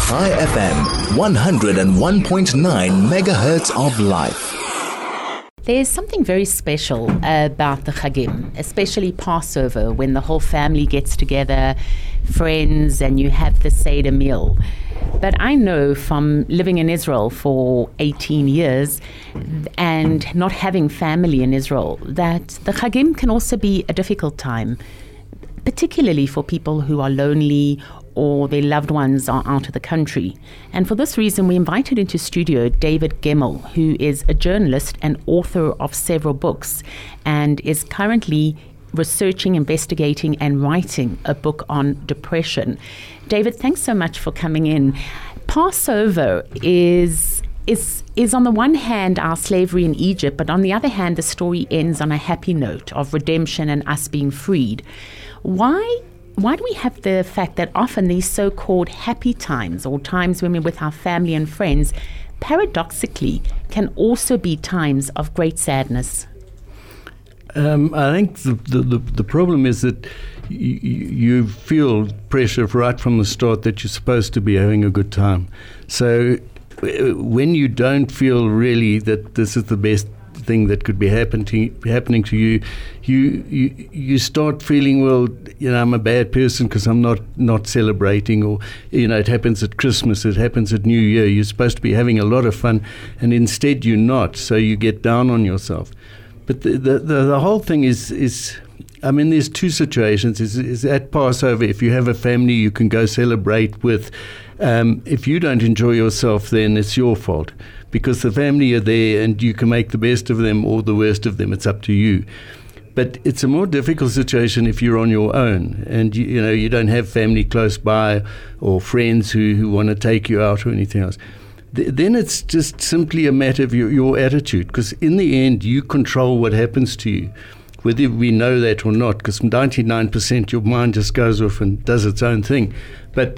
High FM, 101.9 megahertz of life. There's something very special about the Chagim, especially Passover, when the whole family gets together, friends, and you have the Seder meal. But I know from living in Israel for 18 years and not having family in Israel that the Chagim can also be a difficult time, particularly for people who are lonely or their loved ones are out of the country. And for this reason, we invited into studio David Gemmell, who is a journalist and author of several books and is currently researching, investigating, and writing a book on depression. David, thanks so much for coming in. Passover is on the one hand our slavery in Egypt, but on the other hand, the story ends on a happy note of redemption and us being freed. Why do we have the fact that often these so-called happy times or times when we're with our family and friends, paradoxically, can also be times of great sadness? I think the problem is that you feel pressure right from the start that you're supposed to be having a good time. So when you don't feel really that this is the best thing that could be happening to you, you start feeling, well, I'm a bad person because I'm not celebrating, or it happens at Christmas, it happens at New Year. You're supposed to be having a lot of fun, and instead you're not. So you get down on yourself. But the whole thing is there's two situations. Is at Passover, if you have a family you can go celebrate with. If you don't enjoy yourself, then it's your fault, because the family are there and you can make the best of them or the worst of them. It's up to you. But it's a more difficult situation if you're on your own and you don't have family close by or friends who want to take you out or anything else. Then it's just simply a matter of your attitude, because in the end you control what happens to you, whether we know that or not, because 99% your mind just goes off and does its own thing. But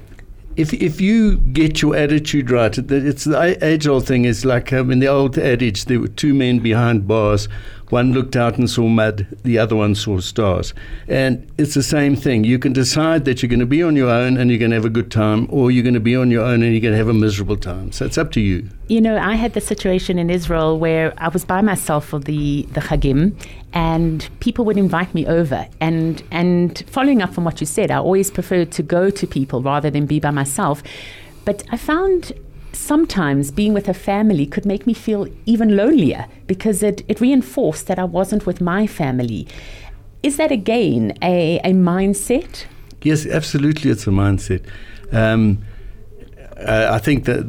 if you get your attitude right, it's the age-old thing. Is like in the old adage, there were two men behind bars. One looked out and saw mud, the other one saw stars. And it's the same thing. You can decide that you're going to be on your own and you're going to have a good time, or you're going to be on your own and you're going to have a miserable time. So it's up to you. I had the situation in Israel where I was by myself for the Chagim, and people would invite me over. And following up from what you said, I always preferred to go to people rather than be by myself. But I found sometimes being with a family could make me feel even lonelier, because it reinforced that I wasn't with my family. Is that again a mindset? Yes, absolutely, it's a mindset. I think that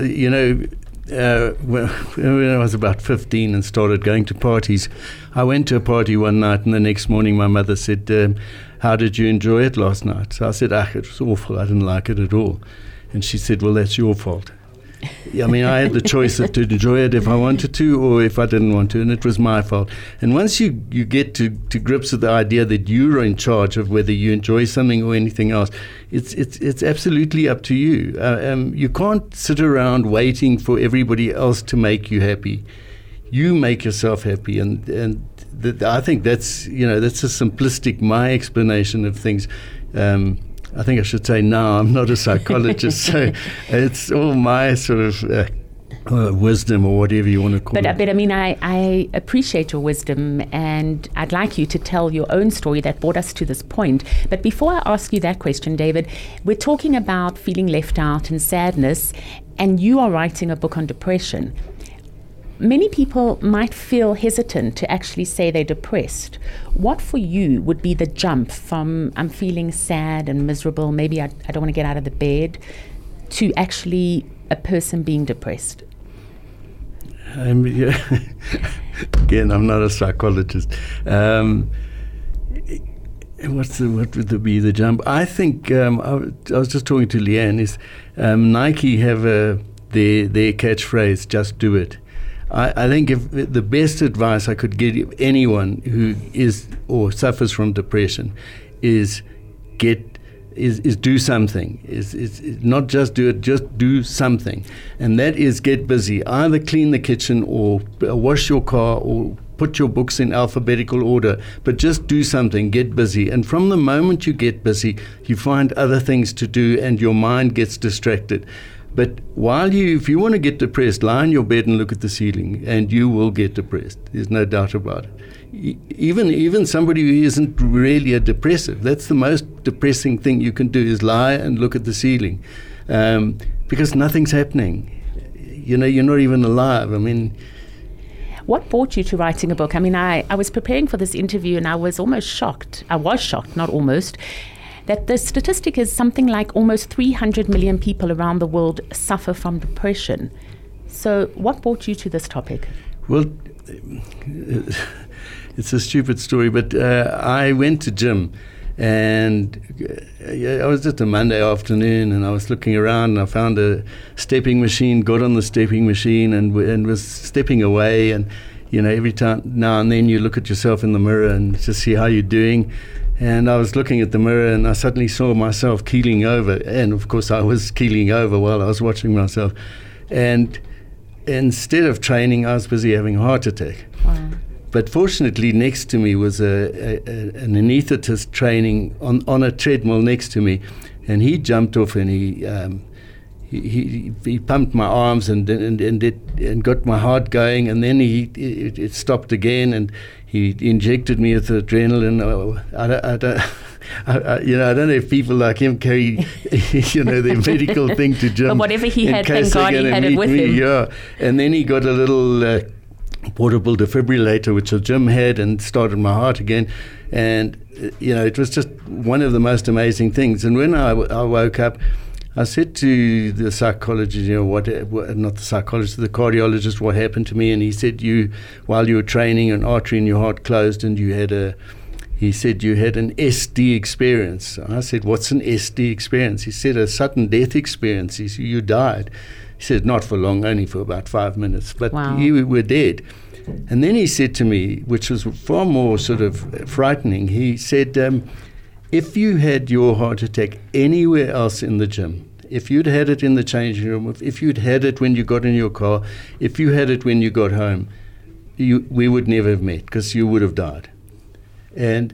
when I was about 15 and started going to parties, I went to a party one night, and the next morning my mother said, "How did you enjoy it last night?" So I said, it was awful. I didn't like it at all. And she said, "Well, that's your fault." I had the choice to enjoy it if I wanted to or if I didn't want to, and it was my fault. And once you get to grips with the idea that you're in charge of whether you enjoy something or anything else, it's absolutely up to you. You can't sit around waiting for everybody else to make you happy. You make yourself happy, and I think that's a simplistic my explanation of things. I think I should say now I'm not a psychologist, so it's all my sort of wisdom or whatever you want to call it. But I appreciate your wisdom, and I'd like you to tell your own story that brought us to this point. But before I ask you that question, David, we're talking about feeling left out and sadness, and you are writing a book on depression. Many people might feel hesitant to actually say they're depressed. What for you would be the jump from I'm feeling sad and miserable, maybe I don't want to get out of the bed, to actually a person being depressed? Again, I'm not a psychologist. What would be the jump? I think I was just talking to Leanne. Is Nike have their catchphrase, "Just do it." I think if the best advice I could give anyone who is or suffers from depression is do something. Is not just do it, just do something, and that is get busy. Either clean the kitchen or wash your car or put your books in alphabetical order, but just do something, get busy. And from the moment you get busy, you find other things to do and your mind gets distracted. But if you want to get depressed, lie in your bed and look at the ceiling, and you will get depressed. There's no doubt about it. Even somebody who isn't really a depressive, that's the most depressing thing you can do, is lie and look at the ceiling, because nothing's happening. You're not even alive. What brought you to writing a book? I was preparing for this interview and I was almost shocked. I was shocked, not almost, that the statistic is something like almost 300 million people around the world suffer from depression. So what brought you to this topic? Well, it's a stupid story, but I went to gym, and it was just a Monday afternoon, and I was looking around and I found a stepping machine, got on the stepping machine and was stepping away, and every time now and then you look at yourself in the mirror and just see how you're doing. And I was looking at the mirror and I suddenly saw myself keeling over, and of course I was keeling over while I was watching myself, and instead of training I was busy having a heart attack. Wow. But fortunately, next to me was an anaesthetist training on a treadmill next to me, and he jumped off and he pumped my arms and got my heart going, and then it stopped again, and he injected me with adrenaline. I don't know if people like him carry their medical thing to gym. But whatever he had, thank God he had it with him. Yeah, and then he got a little portable defibrillator which the gym had, and started my heart again, and it was just one of the most amazing things. And when I woke up, I said to the psychologist, not the psychologist, the cardiologist, what happened to me, and he said, while you were training, an artery in your heart closed, and he said you had an SD experience. I said, what's an SD experience? He said, a sudden death experience. He said, you died. He said, not for long, only for about 5 minutes, but wow. You were dead. And then he said to me, which was far more sort of frightening, he said, if you had your heart attack anywhere else in the gym, if you'd had it in the changing room, if you'd had it when you got in your car, if you had it when you got home, we would never have met, because you would have died. And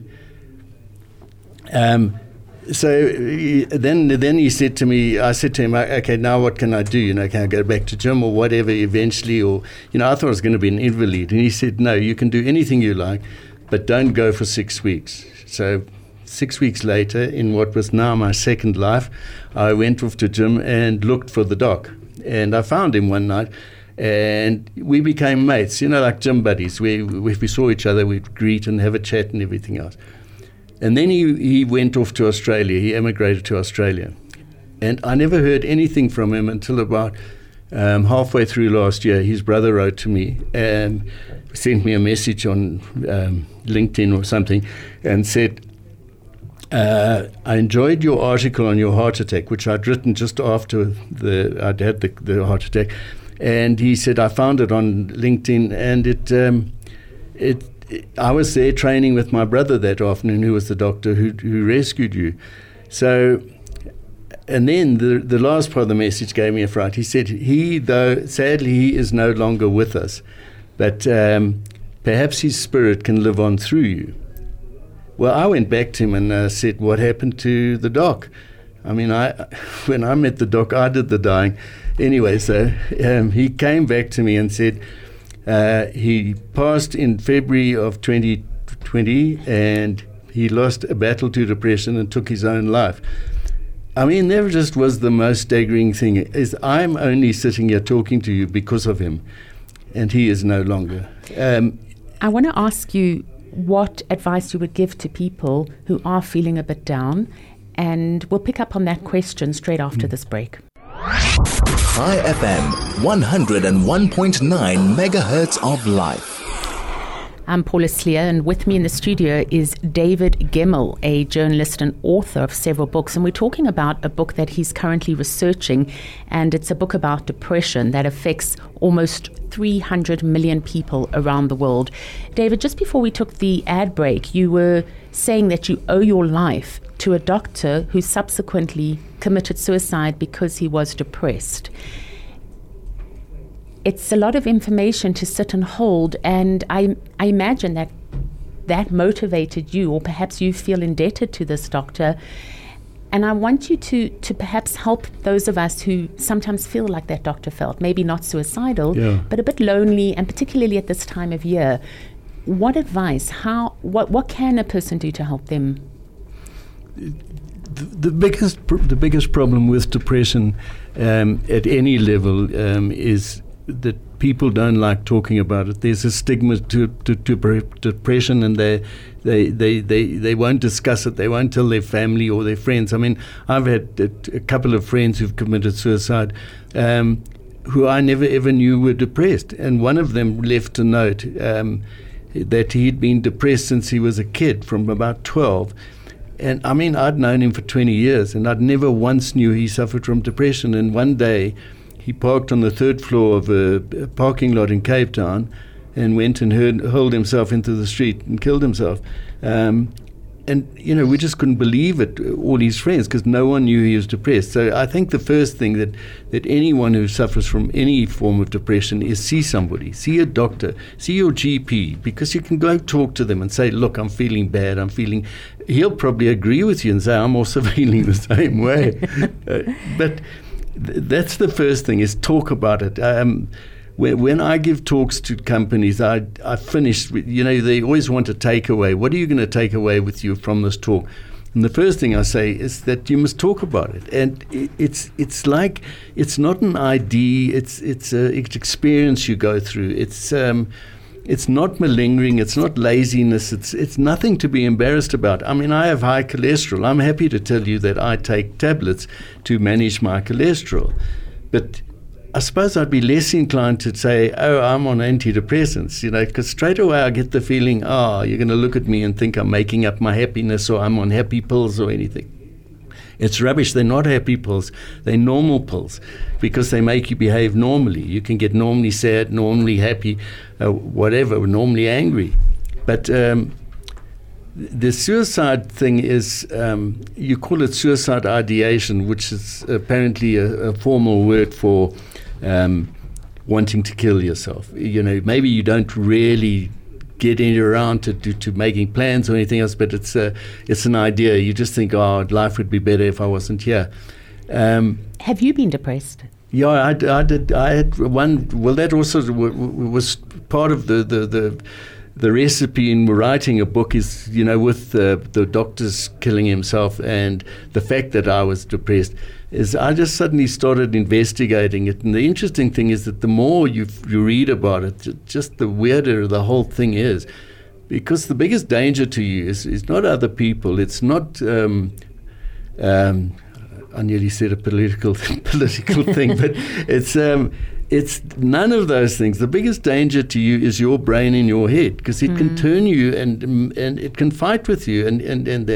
so then he said to me, I said to him, okay, now what can I do? Can I go back to gym or whatever eventually? Or, I thought I was going to be an invalid. And he said, no, you can do anything you like, but don't go for 6 weeks. So 6 weeks later, in what was now my second life, I went off to gym and looked for the doc. And I found him one night, and we became mates, like gym buddies. If we saw each other, we'd greet and have a chat and everything else. And then he went off to Australia. He emigrated to Australia. And I never heard anything from him until about halfway through last year. His brother wrote to me and sent me a message on LinkedIn or something and said, I enjoyed your article on your heart attack, which I'd written just after I'd had the heart attack. And he said, I found it on LinkedIn, and I was there training with my brother that afternoon, who was the doctor who rescued you. So, and then the last part of the message gave me a fright. He said, sadly, he is no longer with us, but perhaps his spirit can live on through you. Well, I went back to him and said, what happened to the doc? When I met the doc, I did the dying. Anyway, so he came back to me and said, he passed in February of 2020, and he lost a battle to depression and took his own life. That just was the most staggering thing, is I'm only sitting here talking to you because of him, and he is no longer. I want to ask you what advice you would give to people who are feeling a bit down, and we'll pick up on that question straight after this break. High FM, 101.9 megahertz of life. I'm Paula Slier, and with me in the studio is David Gemmell, a journalist and author of several books. And we're talking about a book that he's currently researching, and it's a book about depression that affects almost 300 million people around the world. David, just before we took the ad break, you were saying that you owe your life to a doctor who subsequently committed suicide because he was depressed. it's a lot of information to sit and hold, and I imagine that motivated you, or perhaps you feel indebted to this doctor. And I want you to perhaps help those of us who sometimes feel like that doctor felt, maybe not suicidal, but a bit lonely, and particularly at this time of year. What advice, what can a person do to help them? The biggest problem with depression at any level is that people don't like talking about it. There's a stigma to depression, and they won't discuss it. They won't tell their family or their friends. I mean, I've had a couple of friends who've committed suicide who I never ever knew were depressed, and one of them left a note that he'd been depressed since he was a kid, from about 12. And I mean, I'd known him for 20 years, and I'd never once knew he suffered from depression. And one day, he parked on the third floor of a parking lot in Cape Town and went and hurled himself into the street and killed himself. And, you know, we just couldn't believe it, all his friends, because no one knew he was depressed. So I think the first thing that anyone who suffers from any form of depression is see somebody, see a doctor, see your GP, because you can go talk to them and say, look, I'm feeling bad, he'll probably agree with you and say, I'm also feeling the same way. But that's the first thing, is talk about it. When I give talks to companies, I finish with, they always want a takeaway. What are you going to take away with you from this talk? And the first thing I say is that you must talk about it. And it's like, it's not an ID, it's an experience you go through. It's not malingering, it's not laziness, it's nothing to be embarrassed about. I mean, I have high cholesterol. I'm happy to tell you that I take tablets to manage my cholesterol. But I suppose I'd be less inclined to say, oh, I'm on antidepressants, because straight away I get the feeling, you're going to look at me and think I'm making up my happiness, or I'm on happy pills or anything. It's rubbish. They're not happy pills. They're normal pills, because they make you behave normally. You can get normally sad, normally happy, whatever, normally angry. But the suicide thing is, you call it suicide ideation, which is apparently a formal word for wanting to kill yourself. Maybe you don't really get around to making plans or anything else, but it's an idea. You just think, life would be better if I wasn't here. Have you been depressed? Yeah, I did. I had one. Well, that also was part of the recipe in writing a book, is, with the doctor's killing himself and the fact that I was depressed, is I just suddenly started investigating it. And the interesting thing is that the more you read about it, just the weirder the whole thing is. Because the biggest danger to you is not other people. It's not, I nearly said a political thing, but it's none of those things. The biggest danger to you is your brain in your head, because it can turn you and it can fight with you and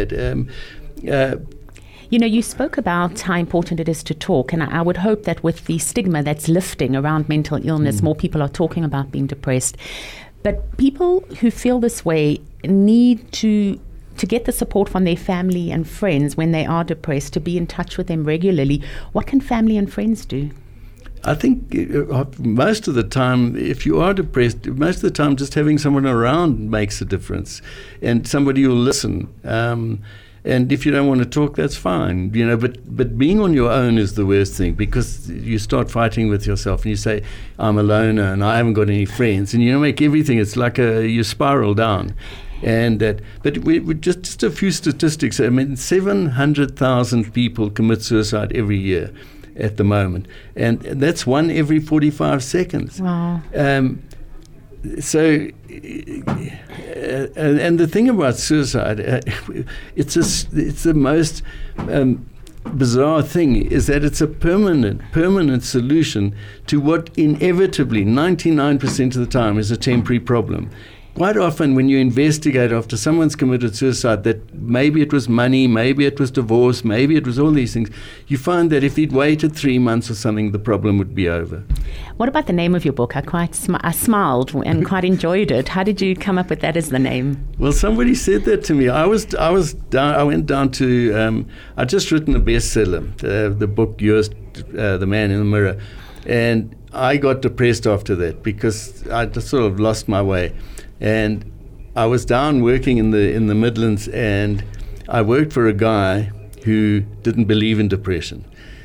that. You spoke about how important it is to talk, and I would hope that with the stigma that's lifting around mental illness, more people are talking about being depressed. But people who feel this way need to get the support from their family and friends when they are depressed, to be in touch with them regularly. What can family and friends do? I think most of the time, if you are depressed, most of the time just having someone around makes a difference, and somebody will listen. And if you don't want to talk, that's fine, but being on your own is the worst thing, because you start fighting with yourself and you say, I'm a loner and I haven't got any friends, and you make everything, it's like you spiral down. And but we just a few statistics. I mean, 700,000 people commit suicide every year at the moment, and that's one every 45 seconds. Wow. So, and the thing about suicide, it's the most bizarre thing, is that it's a permanent solution to what inevitably 99% of the time is a temporary problem. Quite often when you investigate after someone's committed suicide, that maybe it was money, maybe it was divorce, maybe it was all these things, you find that if he'd waited 3 months or something, the problem would be over. What about the name of your book? I smiled and quite enjoyed it. How did you come up with that as the name? Well, somebody said that to me. I went down to, I'd just written a bestseller, the book, The Man in the Mirror. And I got depressed after that because I just sort of lost my way. And I was down working in the Midlands, and I worked for a guy who didn't believe in depression.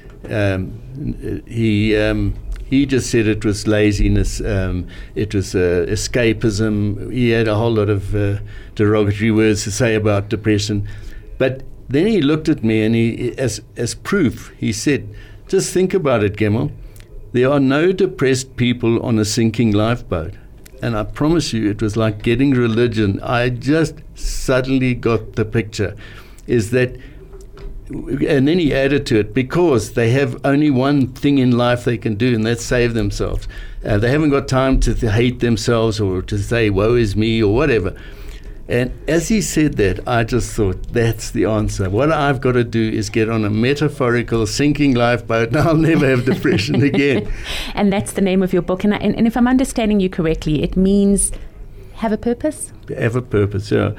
He just said it was laziness, it was escapism. He had a whole lot of derogatory words to say about depression. But then he looked at me, and he, as proof, he said, just think about it, Gemmell. There are no depressed people on a sinking lifeboat. And I promise you, it was like getting religion. I just suddenly got the picture. Is that, and then he added to it, because they have only one thing in life they can do, and that's save themselves. They haven't got time to hate themselves or to say, woe is me, or whatever. And as he said that, I just thought, that's the answer. What I've got to do is get on a metaphorical sinking lifeboat, and I'll never have depression again. And that's the name of your book. And if I'm understanding you correctly, it means have a purpose? Have a purpose, yeah.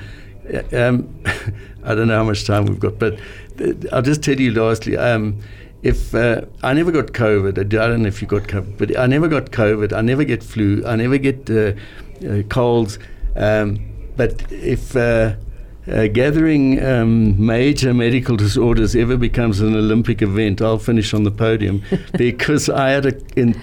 I don't know how much time we've got, but I'll just tell you lastly, if I never got COVID, I don't know if you got COVID, but I never got COVID, I never get flu, I never get colds, but if gathering major medical disorders ever becomes an Olympic event, I'll finish on the podium, because I had in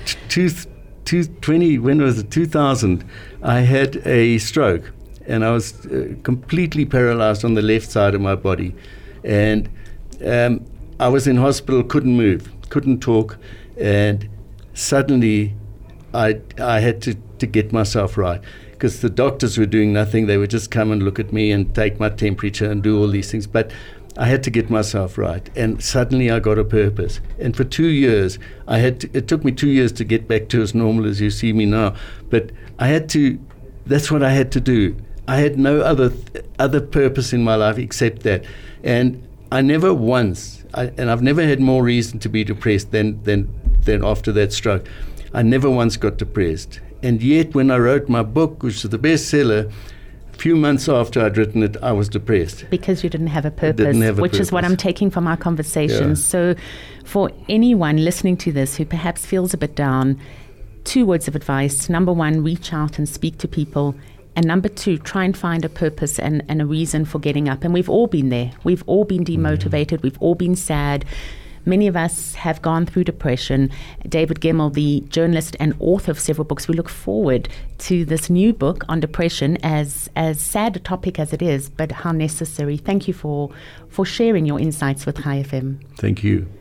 2000, I had a stroke. And I was completely paralyzed on the left side of my body. And I was in hospital, couldn't move, couldn't talk. And suddenly I had to get myself right, because the doctors were doing nothing. They would just come and look at me and take my temperature and do all these things. But I had to get myself right. And suddenly I got a purpose. And for 2 years, it took me 2 years to get back to as normal as you see me now. But that's what I had to do. I had no other purpose in my life except that. And I never once, and I've never had more reason to be depressed than after that stroke. I never once got depressed. And yet when I wrote my book, which was the bestseller, a few months after I'd written it, I was depressed. Because you didn't have a purpose, is what I'm taking from our conversation. Yeah. So for anyone listening to this who perhaps feels a bit down, 2 words of advice. Number 1, reach out and speak to people. And number 2, try and find a purpose and a reason for getting up. And we've all been there. We've all been demotivated. We've all been sad. Many of us have gone through depression. David Gemmell, the journalist and author of several books, we look forward to this new book on depression, as sad a topic as it is, but how necessary. Thank you for sharing your insights with Chai FM. Thank you.